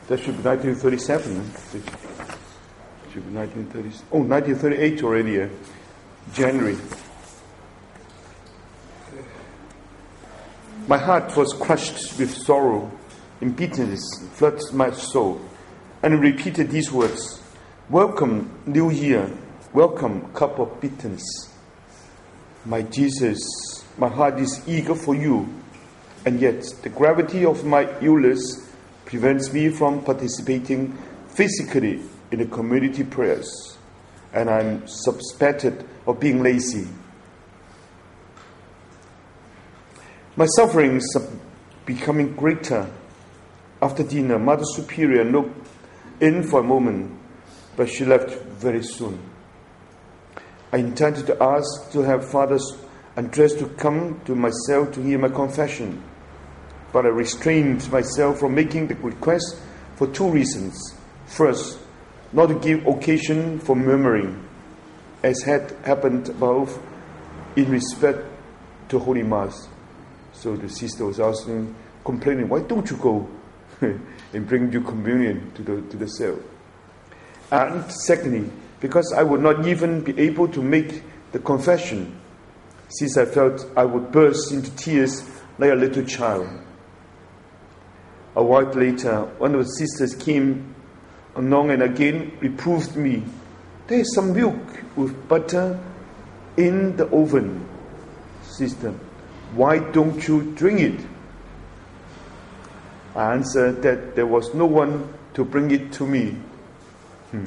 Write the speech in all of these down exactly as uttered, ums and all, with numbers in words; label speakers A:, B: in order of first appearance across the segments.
A: That should be nineteen thirty-seven. Should be nineteen thirty. Oh, nineteen thirty-eight already. Uh, January. My heart was crushed with sorrow, and bitterness flooded my soul, and I repeated these words: "Welcome, New Year. Welcome, cup of bitterness. My Jesus, my heart is eager for you, and yet the gravity of my illness prevents me from participating physically in the community prayers, and I'm suspected of being lazy. My sufferings are becoming greater. After dinner, Mother Superior looked in for a moment, but she left very soon. I intended to ask to have Father Andres to come to my cell to hear my confession, but I restrained myself from making the request for two reasons. First, not to give occasion for murmuring, as had happened above in respect to Holy Mass. So the sister was asking, complaining, why don't you go and bring your communion to the, to the cell? And secondly, because I would not even be able to make the confession, since I felt I would burst into tears like a little child. A while later, one of the sisters came along and again reproved me. There is some milk with butter in the oven, sister. Why don't you drink it? I answered that there was no one to bring it to me. Hmm.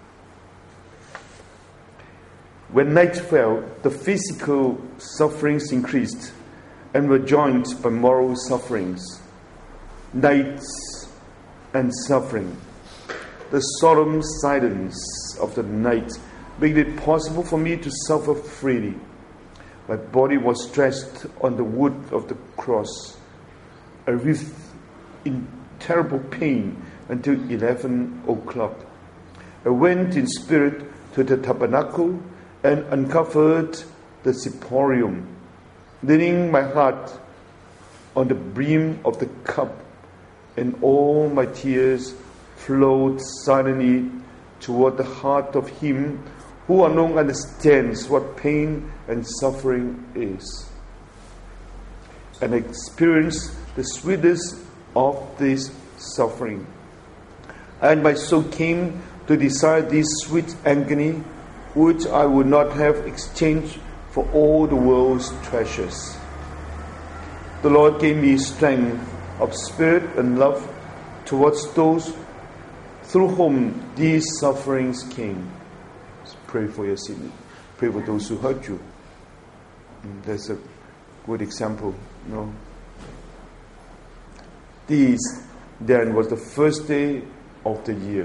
A: When night fell, the physical sufferings increased and were joined by moral sufferings. Nights and suffering. The solemn silence of the night made it possible for me to suffer freely. My body was stretched on the wood of the cross. I writhed in terrible pain until eleven o'clock. I went in spirit to the tabernacle and uncovered the ciporium, leaning my heart on the brim of the cup, and all my tears flowed silently toward the heart of Him who alone understands what pain and suffering is, and experienced the sweetness of this suffering. And my soul came to desire this sweet agony, which I would not have exchanged for all the world's treasures. The Lord gave me strength of spirit and love towards those through whom these sufferings came. Pray for your sin. Pray for those who hurt you. And that's a good example. You know. This then was the first day of the year.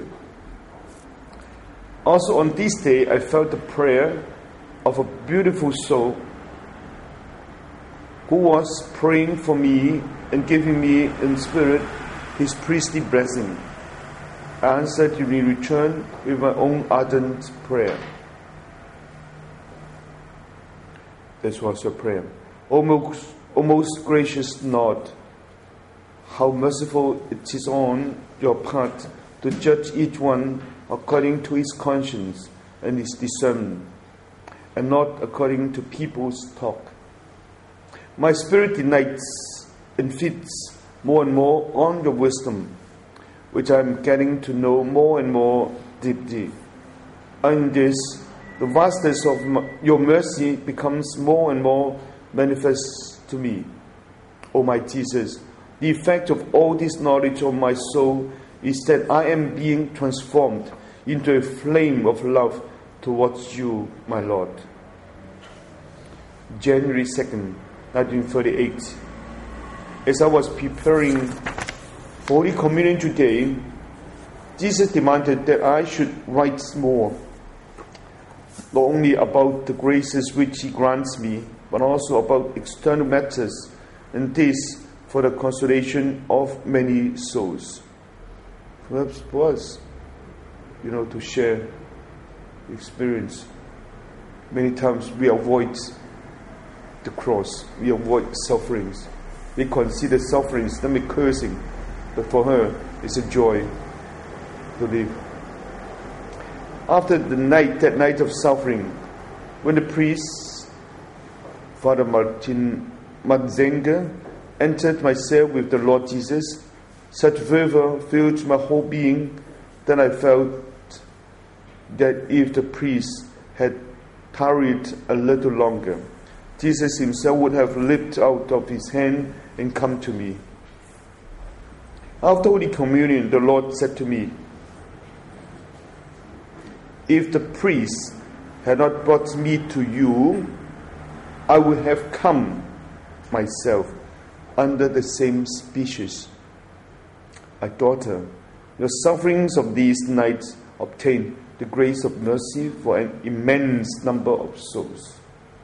A: Also on this day, I felt the prayer of a beautiful soul who was praying for me and giving me in spirit his priestly blessing. I answered in return with my own ardent prayer. This was her prayer. O most, o most gracious Lord, how merciful it is on your part to judge each one according to his conscience and his discernment, and not according to people's talk. My spirit delights and feeds more and more on your wisdom, which I am getting to know more and more deeply. And this, the vastness of your mercy becomes more and more manifest to me. O my Jesus, the effect of all this knowledge of my soul is that I am being transformed into a flame of love towards you, my Lord. January second, nineteen thirty-eight. As I was preparing for Holy Communion today, Jesus demanded that I should write more, not only about the graces which He grants me, but also about external matters, and this for the consolation of many souls. Perhaps for us, you know, to share experience. Many times we avoid the cross, we avoid sufferings. We consider sufferings, not me cursing, but for her, It's a joy to live. After the night, that night of suffering, when the priest, Father Martin Matzenga, entered my cell with the Lord Jesus, such fervor filled my whole being that I felt that if the priest had tarried a little longer, Jesus himself would have leaped out of his hand and come to me. After Holy Communion, the Lord said to me, if the priest had not brought me to you, I would have come myself under the same species. My daughter, your sufferings of these nights obtain the grace of mercy for an immense number of souls.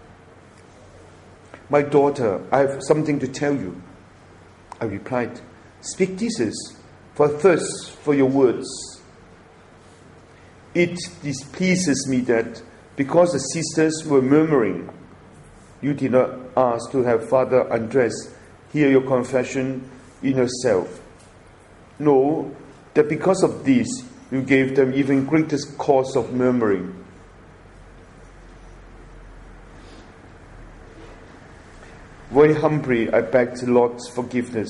A: My daughter, I have something to tell you. I replied, speak, Jesus, for I thirst for your words. It displeases me that because the sisters were murmuring, you did not ask to have Father Andres hear your confession in yourself. No, that because of this, you gave them even greater cause of murmuring. Very humbly, I begged the Lord's forgiveness.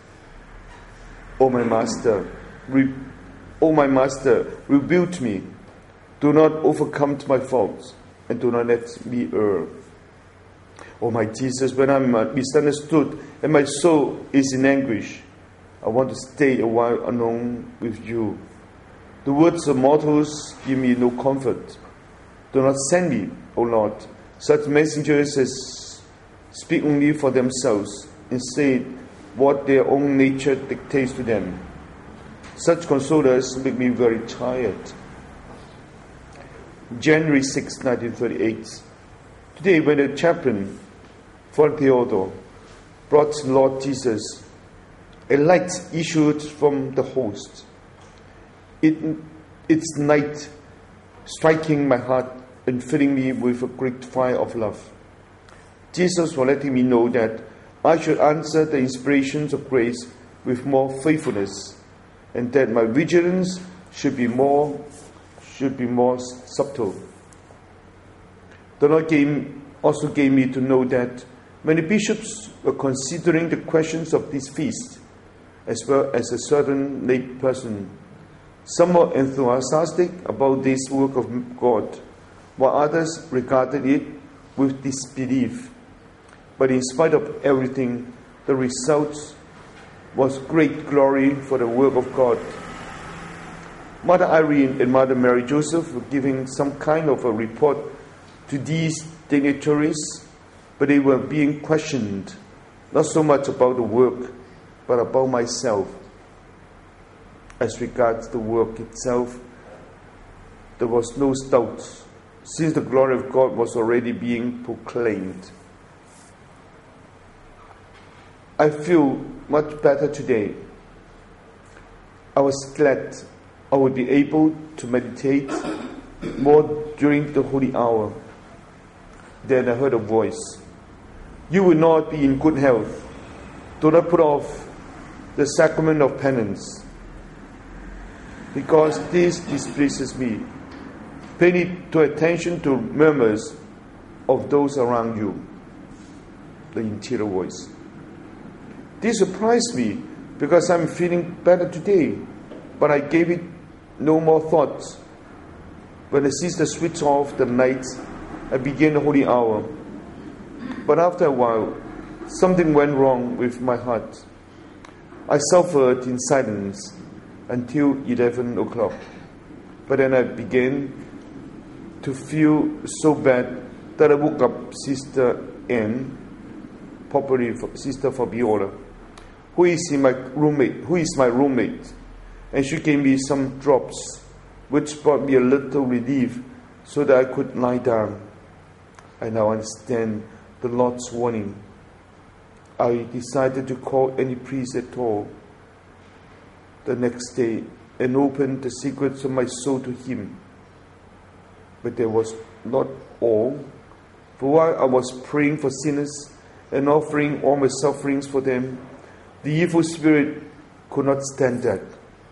A: O my Master, re- O my Master, rebuke me. Do not overcome my faults, and do not let me err. O my Jesus, when I'm misunderstood and my soul is in anguish, I want to stay a while alone with you. The words of mortals give me no comfort. Do not send me, O Lord, such messengers as speak only for themselves and say what their own nature dictates to them. Such consolers make me very tired. January sixth, nineteen thirty-eight. Today, when the chaplain, Father Theodore, brought Lord Jesus, a light issued from the host. It, its night striking my heart and filling me with a great fire of love. Jesus was letting me know that I should answer the inspirations of grace with more faithfulness, and that my vigilance should be more should be more subtle. The Lord gave, also gave me to know that many bishops were considering the questions of this feast, as well as a certain lay person. Some were enthusiastic about this work of God, while others regarded it with disbelief. But in spite of everything, the result was great glory for the work of God. Mother Irene and Mother Mary Joseph were giving some kind of a report to these dignitaries, but they were being questioned, not so much about the work, but about myself. As regards the work itself, there was no doubt, since the glory of God was already being proclaimed. I feel much better today. I was glad I would be able to meditate more during the holy hour. Then I heard a voice. You will not be in good health. Do not put off the sacrament of penance, because this displeases me. Pay no attention to murmurs of those around you. The interior voice. This surprised me because I'm feeling better today, but I gave it no more thought. When the sister switched off the light, I began the holy hour. But after a while, something went wrong with my heart. I suffered in silence until eleven o'clock. But then I began to feel so bad that I woke up Sister Anne, popularly Sister Fabiola, who is in my roommate, who is my roommate, and she gave me some drops, which brought me a little relief, so that I could lie down. I now understand the Lord's warning. I decided to call any priest at all the next day and open the secrets of my soul to him. But there was not all. For while I was praying for sinners and offering all my sufferings for them, the evil spirit could not stand that.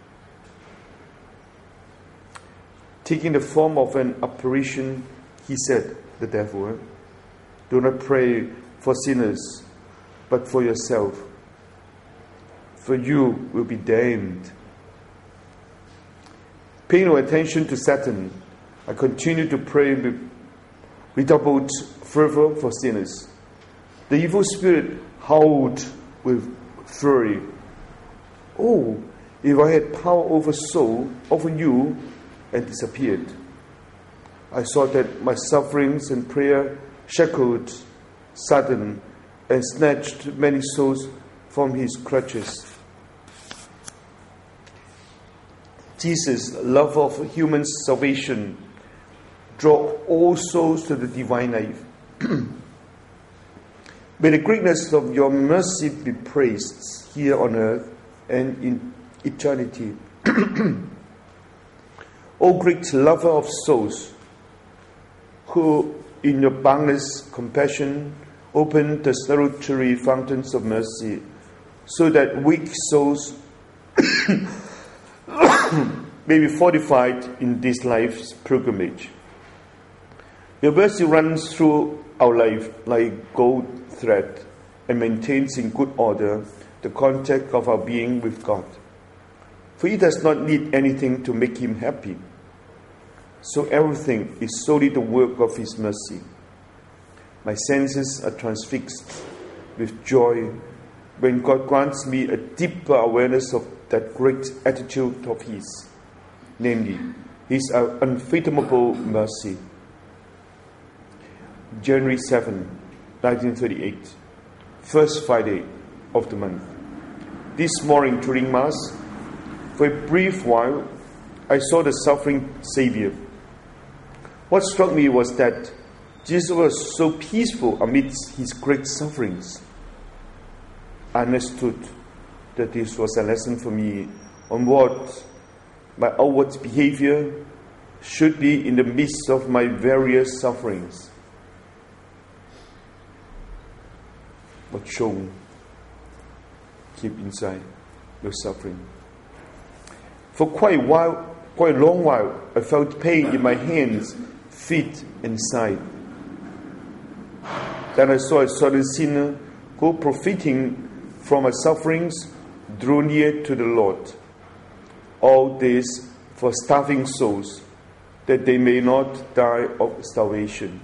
A: Taking the form of an apparition, he said, the devil, do not pray for sinners, but for yourself, for you will be damned. Paying no attention to Satan, I continued to pray with redoubled fervor for sinners. The evil spirit howled with fury. Oh, if I had power over soul, over you, and disappeared. I saw that my sufferings and prayer shackled Satan and snatched many souls from his clutches. Jesus, love of human salvation, draw all souls to the divine life. May the greatness of your mercy be praised here on earth and in eternity. O great lover of souls, who in your boundless compassion opened the salutary fountains of mercy, so that weak souls may be fortified in this life's pilgrimage. Your mercy runs through our life like gold thread and maintains in good order the contact of our being with God. For he does not need anything to make him happy. So everything is solely the work of his mercy. My senses are transfixed with joy when God grants me a deeper awareness of that great attitude of his, namely, his unfathomable mercy. January seventh, nineteen thirty-eight, first Friday of the month. This morning during Mass, for a brief while, I saw the suffering Savior. What struck me was that Jesus was so peaceful amidst his great sufferings. I understood that this was a lesson for me on what my outward behavior should be in the midst of my various sufferings. What shown, keep inside your suffering. For quite a while, quite a long while, I felt pain in my hands, feet, and side. Then I saw a certain sinner who, profiting from my sufferings, drew near to the Lord. All this for starving souls, that they may not die of starvation.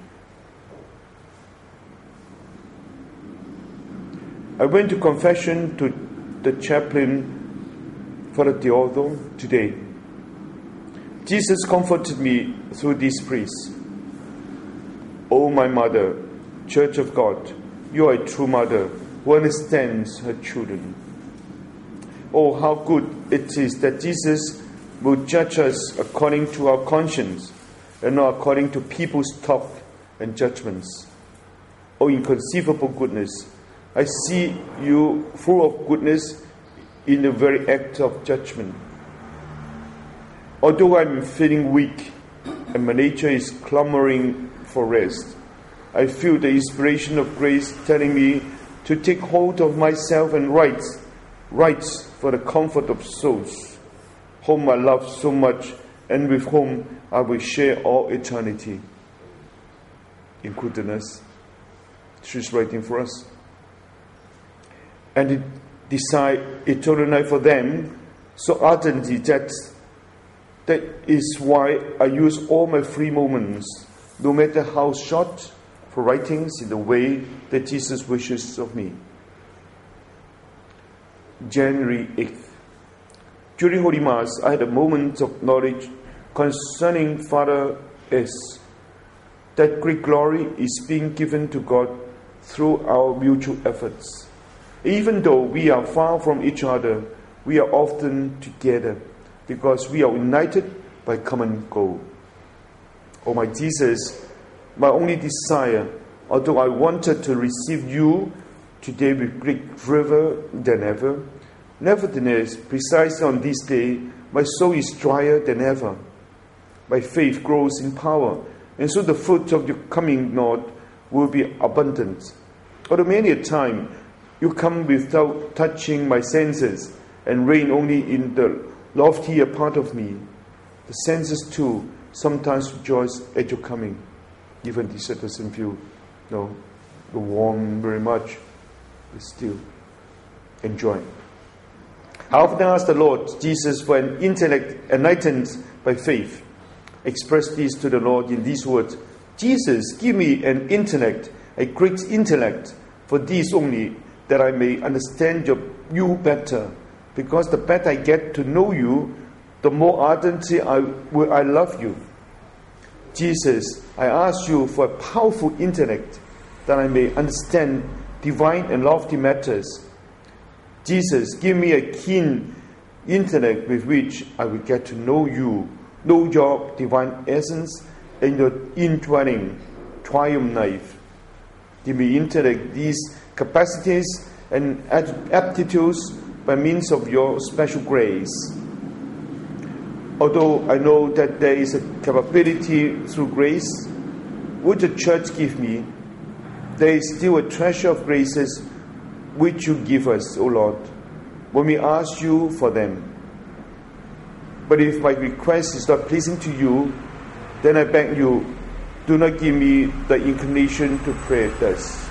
A: I went to confession to the chaplain, Father Theodore, today. Jesus comforted me through this priest. Oh, my mother, Church of God, you are a true mother who understands her children. Oh, how good it is that Jesus will judge us according to our conscience and not according to people's talk and judgments. Oh, inconceivable goodness, I see you full of goodness in the very act of judgment. Although I'm feeling weak and my nature is clamoring for rest, I feel the inspiration of grace telling me to take hold of myself and write, write for the comfort of souls, whom I love so much and with whom I will share all eternity, including us. She's writing for us. And decide eternal life for them so ardently that that is why I use all my free moments, no matter how short, for writings in the way that Jesus wishes of me. January eighth. During Holy Mass, I had a moment of knowledge concerning Father S. That great glory is being given to God through our mutual efforts. Even though we are far from each other, we are often together because we are united by common goal. Oh, my Jesus, my only desire, although I wanted to receive you today with great fervor than ever, nevertheless, precisely on this day, my soul is drier than ever. My faith grows in power, and so the fruit of your coming, Lord, will be abundant. Although many a time you come without touching my senses and reign only in the loftier part of me, the senses too sometimes rejoice at your coming, even this doesn't feel, you know, warm very much, but still enjoy. I often ask the Lord Jesus for an intellect enlightened by faith. Express this to the Lord in these words: Jesus, give me an intellect, a great intellect, for this only, that I may understand your, you better. Because the better I get to know you, the more ardently I, will I love you. Jesus, I ask you for a powerful intellect, that I may understand divine and lofty matters. Jesus, give me a keen intellect with which I will get to know you, know your divine essence and your indwelling triumph life. Give me intellect, these capacities and aptitudes by means of your special grace. Although I know that there is a capability through grace which the church give me, there is still a treasure of graces which you give us, O Lord, when we ask you for them. But if my request is not pleasing to you, then I beg you, do not give me the inclination to pray thus.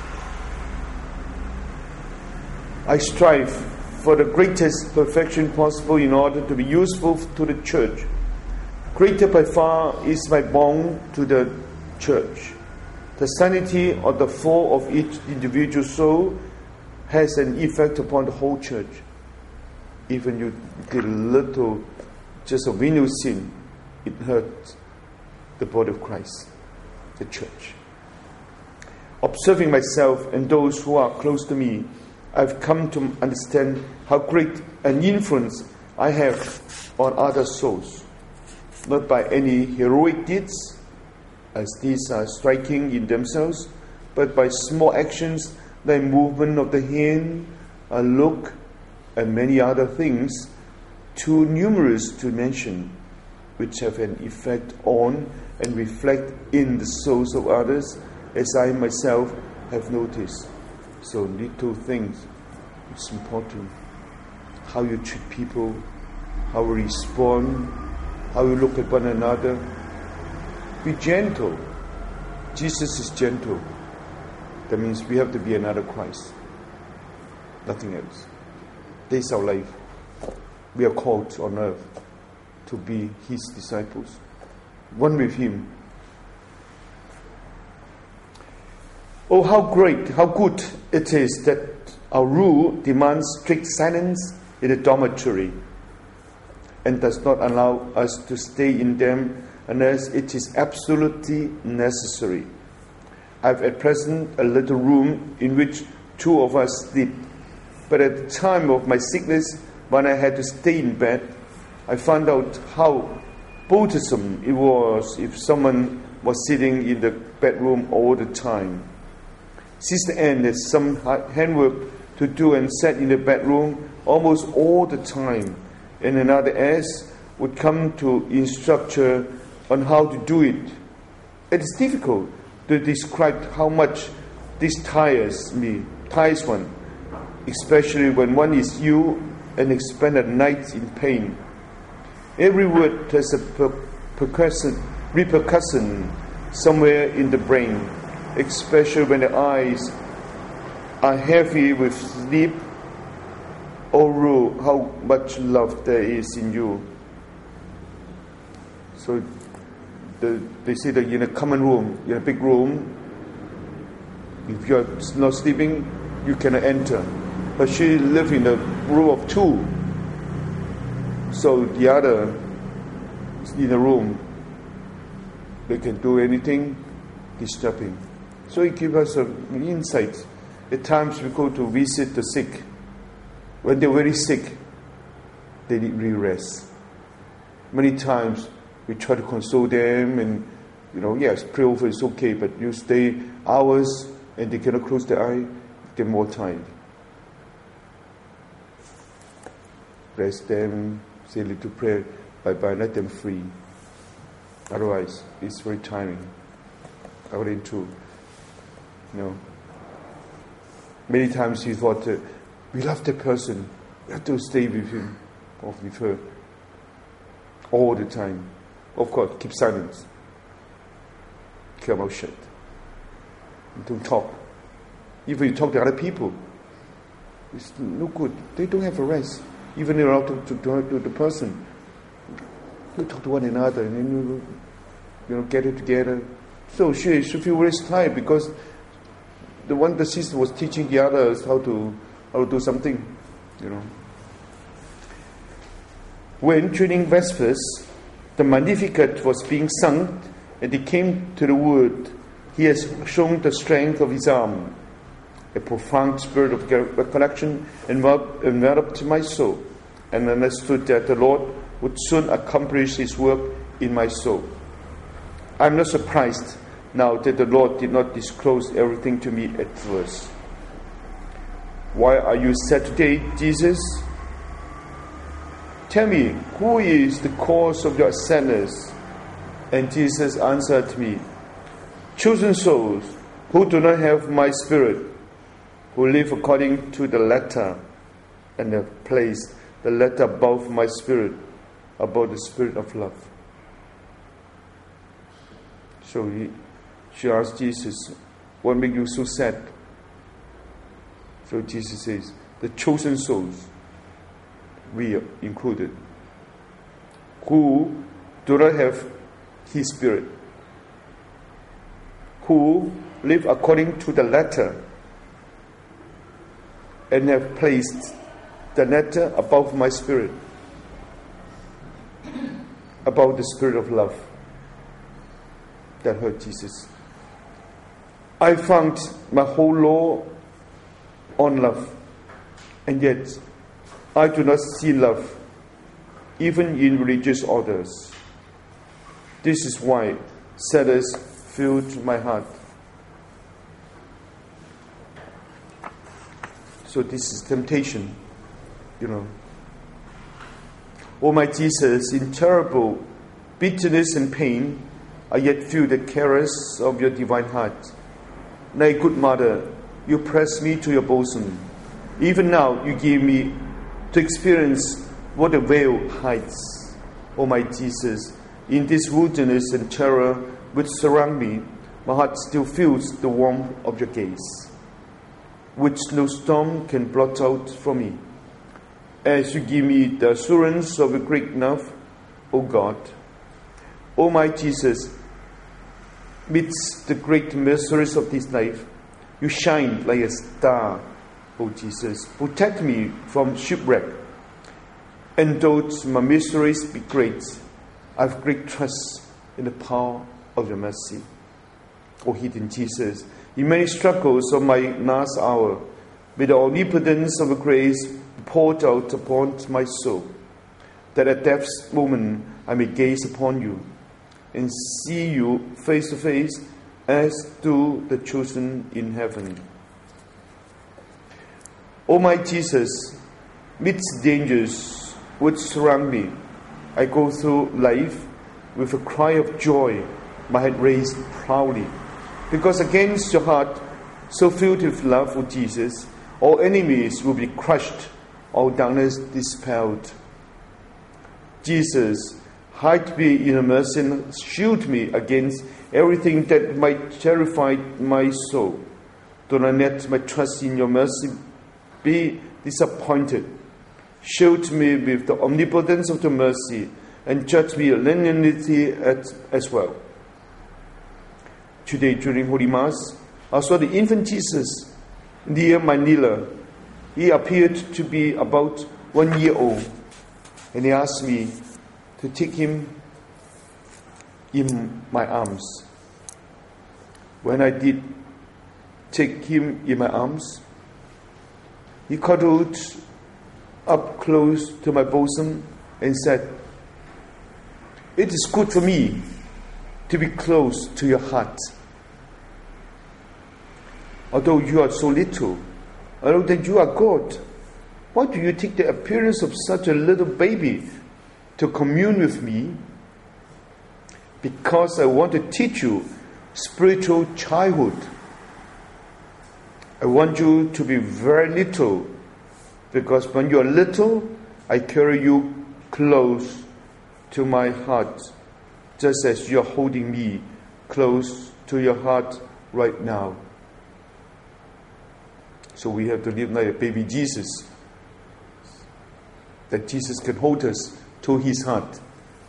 A: I strive for the greatest perfection possible in order to be useful to the church. Greater by far is my bond to the church. The sanity or the fall of each individual soul has an effect upon the whole church. Even you did a little, just a venial sin, it hurts the body of Christ, the church. Observing myself and those who are close to me, I've come to understand how great an influence I have on other souls, not by any heroic deeds, as these are striking in themselves, but by small actions like movement of the hand, a look, and many other things, too numerous to mention, which have an effect on and reflect in the souls of others, as I myself have noticed. So little things, it's important. How you treat people, how you respond, how you look at one another. Be gentle. Jesus is gentle. That means we have to be another Christ. Nothing else. This is our life. We are called on earth to be His disciples, one with Him. Oh, how great, how good it is that our rule demands strict silence in the dormitory and does not allow us to stay in them unless it is absolutely necessary. I have at present a little room in which two of us sleep, but at the time of my sickness, when I had to stay in bed, I found out how bothersome it was if someone was sitting in the bedroom all the time. Sister Anne had some handwork to do and sat in the bedroom almost all the time, and another S would come to instruct her on how to do it. It is difficult to describe how much this tires me, tires one, especially when one is ill and spend a night in pain. Every word has a per- percussion, repercussion somewhere in the brain, especially when the eyes are heavy with sleep. Oh, Ru, how much love there is in you. So the, they say that in a common room, in a big room, if you're not sleeping, you cannot enter. But she lived in a room of two. So the other is in a room. They can do anything disturbing. So it gives us an insight. At times we go to visit the sick. When they're very sick, they need real rest. Many times we try to console them and, you know, yes, pray over, it's okay, but you stay hours and they cannot close their eye, they're more tired. Rest them, say a little prayer, bye-bye, let them free. Otherwise, it's very tiring. I went into, you know, many times he thought, uh, we love that person, we have to stay with him or with her all the time. Of course, keep silence. Keep your mouth shut. Don't talk. Even you talk to other people, it's no good. They don't have a rest. Even around to, to, to, to the person. You talk to one another and then you, you know, get it together. So she she feel very tired because the one the sister was teaching the others how to how to do something, you know. When during Vespers the Magnificat was being sung and he came to the wood, he has shown the strength of his arm. A profound spirit of recollection enveloped my soul, and understood that the Lord would soon accomplish his work in my soul. I am not surprised now that the Lord did not disclose everything to me at first. Why are you sad today, Jesus? Tell me, who is the cause of your sadness? And Jesus answered me, chosen souls who do not have my spirit, who live according to the letter, and have placed the letter above my spirit, above the spirit of love. So he, she asked Jesus, what makes you so sad? So Jesus says, the chosen souls, we are included, who do not have his spirit, who live according to the letter, and have placed the letter above my spirit, above the spirit of love. That hurt Jesus. I found my whole law on love, and yet I do not see love, even in religious orders. This is why sadness filled my heart. So this is temptation, you know. Oh my Jesus, in terrible bitterness and pain, I yet feel the caress of your divine heart. Nay, good mother, you press me to your bosom. Even now you give me to experience what the veil hides. Oh my Jesus, in this wilderness and terror which surround me, my heart still feels the warmth of your gaze, which no storm can blot out from me. As you give me the assurance of a great love, O God, O my Jesus, midst the great mysteries of this life, you shine like a star, O Jesus. Protect me from shipwreck. And though my miseries be great, I have great trust in the power of your mercy. O hidden Jesus, in many struggles of my last hour, may the omnipotence of grace be poured out upon my soul, that at death's moment I may gaze upon you and see you face to face as do the chosen in heaven. O my Jesus, midst dangers which surround me, I go through life with a cry of joy, my head raised proudly, because against your heart, so filled with love for Jesus, all enemies will be crushed, all darkness dispelled. Jesus, hide me in your mercy and shield me against everything that might terrify my soul. Do not let my trust in your mercy be disappointed. Shield me with the omnipotence of the mercy and judge me leniency as well. Today during Holy Mass, I saw the infant Jesus near Manila. He appeared to be about one year old, and he asked me to take him in my arms. When I did take him in my arms, he cuddled up close to my bosom and said, "It is good for me to be close to your heart. Although you are so little, I know that you are God. Why do you take the appearance of such a little baby to commune with me? Because I want to teach you spiritual childhood. I want you to be very little, because when you are little, I carry you close to my heart. just as you're holding me close to your heart right now. So we have to live like a baby Jesus, that Jesus can hold us to his heart.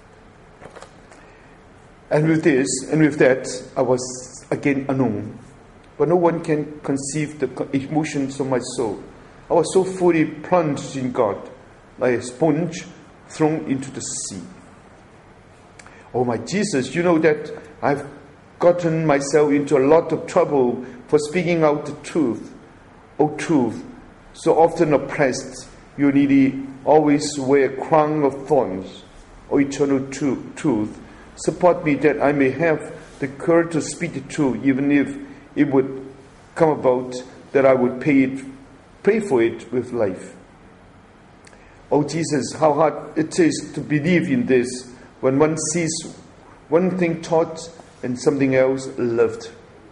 A: And with this, and with that, I was again alone. But no one can conceive the emotions of my soul. I was so fully plunged in God, like a sponge thrown into the sea. Oh my Jesus, you know that I've gotten myself into a lot of trouble for speaking out the truth. Oh truth, so often oppressed, you nearly always wear a crown of thorns. Oh eternal tru- truth, support me that I may have the courage to speak the truth, even if it would come about that I would pay it, pay for it with life. Oh Jesus, how hard it is to believe in this when one sees one thing taught and something else loved.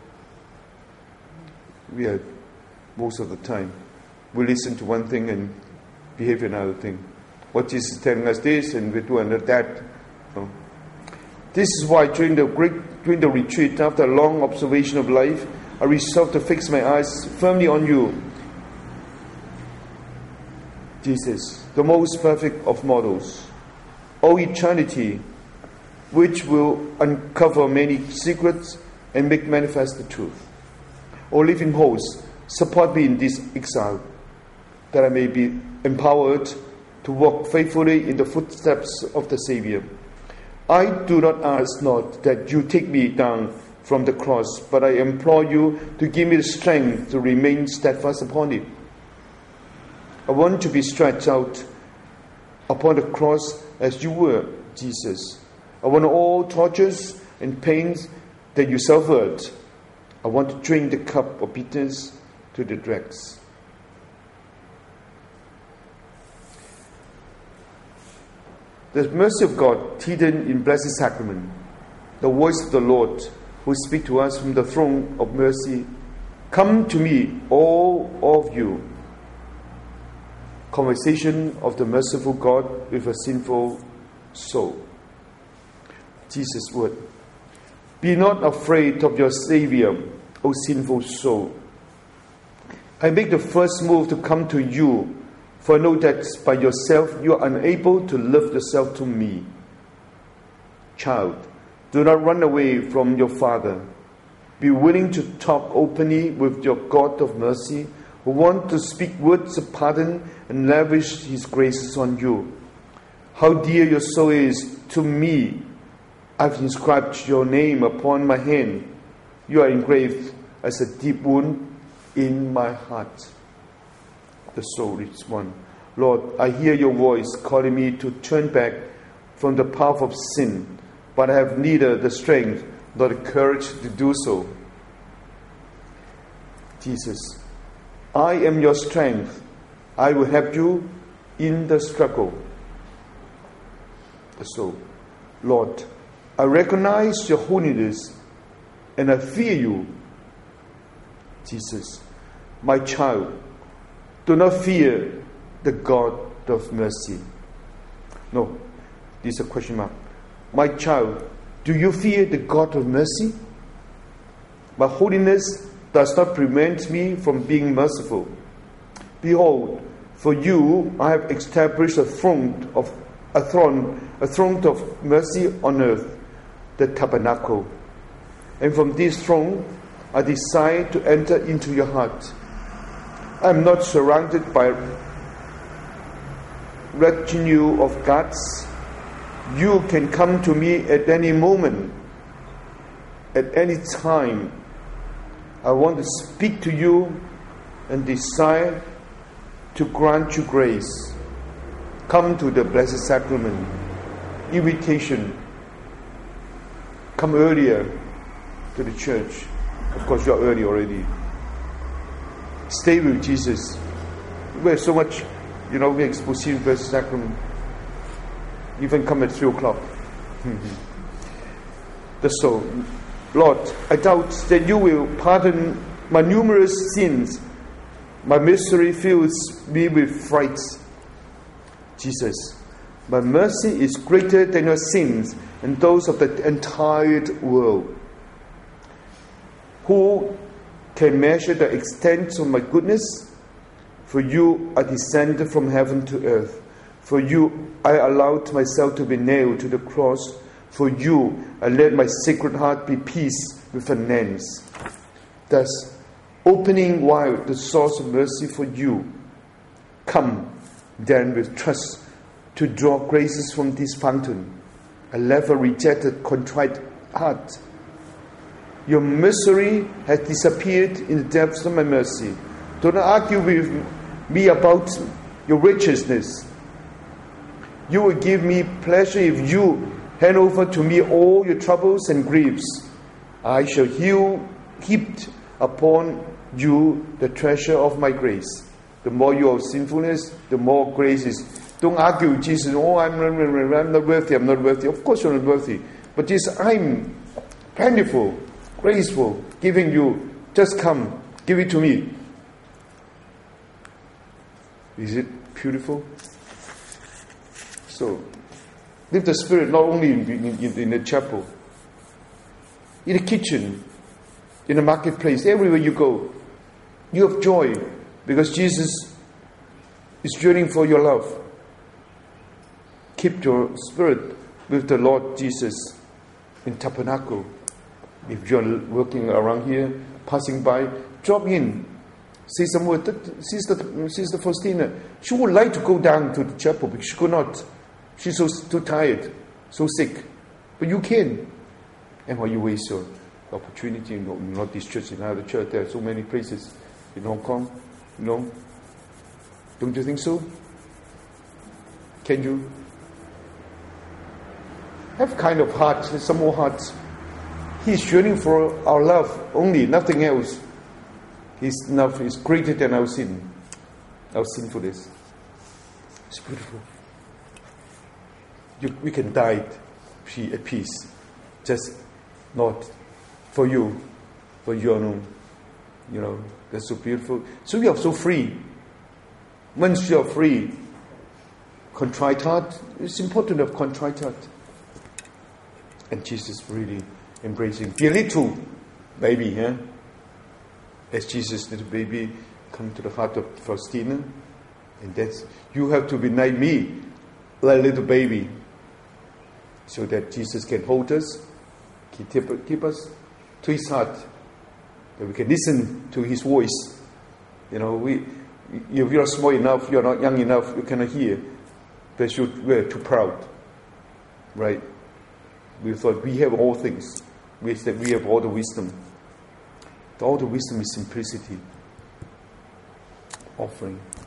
A: We are, most of the time, we listen to one thing and behave another thing. What Jesus is telling us this, and we do another that. No. This is why during the great, during the retreat, after a long observation of life, I resolved to fix my eyes firmly on you, Jesus, the most perfect of models. O eternity, which will uncover many secrets and make manifest the truth. O living host, support me in this exile, that I may be empowered to walk faithfully in the footsteps of the Savior. I do not ask not that you take me down from the cross, but I implore you to give me the strength to remain steadfast upon it. I want to be stretched out upon the cross as you were, Jesus. I want all tortures and pains that you suffered. I want to drink the cup of bitterness to the dregs. The mercy of God hidden in Blessed Sacrament, the voice of the Lord who speaks to us from the throne of mercy. Come to me, all of you. Conversation of the merciful God with a sinful soul. Jesus' word. Be not afraid of your Savior, O sinful soul. I make the first move to come to you, for I know that by yourself you are unable to lift yourself to me. Child, do not run away from your Father. Be willing to talk openly with your God of mercy, who wants to speak words of pardon and lavish his graces on you. How dear your soul is to me. I've inscribed your name upon my hand. You are engraved as a deep wound in my heart. The soul is one. Lord, I hear your voice calling me to turn back from the path of sin, but I have neither the strength nor the courage to do so. Jesus, I am your strength. I will help you in the struggle. The soul, Lord, I recognize your holiness and I fear you. Jesus, my child, do not fear the God of mercy. No, this is a question mark. My child, do you fear the God of mercy? My holiness does not prevent me from being merciful. Behold, for you I have established a throne of a throne, a throne of mercy on earth, the tabernacle. And from this throne I desire to enter into your heart. I am not surrounded by retinue of guards. You can come to me at any moment, at any time. I want to speak to you and desire to grant you grace. Come to the Blessed Sacrament. Invitation. Come earlier to the church. Of course, you are early already. Stay with Jesus. We have so much, you know, we expose the Blessed Sacrament. Even come at three o'clock. The soul. Lord, I doubt that you will pardon my numerous sins. My misery fills me with fright. Jesus, My mercy is greater than your sins and those of the entire world. Who can measure the extent of my goodness? For you I descended from heaven to earth. For you I allowed myself to be nailed to the cross. For you I let my sacred heart be peace with an end. Thus, opening wide the source of mercy for you, come then with trust to draw graces from this fountain, a never rejected, contrite heart. Your misery has disappeared in the depths of my mercy. Do not argue with me about your righteousness. You will give me pleasure if you hand over to me all your troubles and griefs. I shall heal, heap upon you the treasure of my grace. The more you have sinfulness, the more grace is. Don't argue with Jesus. Oh, I'm, I'm not worthy, I'm not worthy. Of course you're not worthy. But Jesus, I'm plentiful, graceful, giving you. Just come, give it to me. Is it beautiful? So, live the Spirit not only in, in, in the chapel, in the kitchen, in the marketplace, everywhere you go. You have joy because Jesus is yearning for your love. Keep your spirit with the Lord Jesus in tabernacle. If you're working around here, passing by, drop in. Say some word. Sister, Sister Faustina, she would like to go down to the chapel, but she could not. She's so too tired, so sick. But you can. And why you waste your opportunity in not this church, in another church? There are so many places in Hong Kong. No? Don't you think so? Can you? Have kind of heart, some more heart. He's yearning for our love only, nothing else. His love is greater than our sin, our sinfulness. It's beautiful. You, we can die at peace, just not for you, for your own. You know, that's so beautiful. So we are so free. Once you are free, contrite heart, it's important to have contrite heart. And Jesus really embracing. Be a little baby, yeah? As Jesus, little baby, come to the heart of Faustina. And that's, you have to be like me, like a little baby. So that Jesus can hold us, keep, keep us to His heart. That we can listen to His voice. You know, we, if you're small enough, you're not young enough, you cannot hear. But you, we're too proud. Right? We thought we have all things. We said we have all the wisdom. All the wisdom is simplicity. Offering.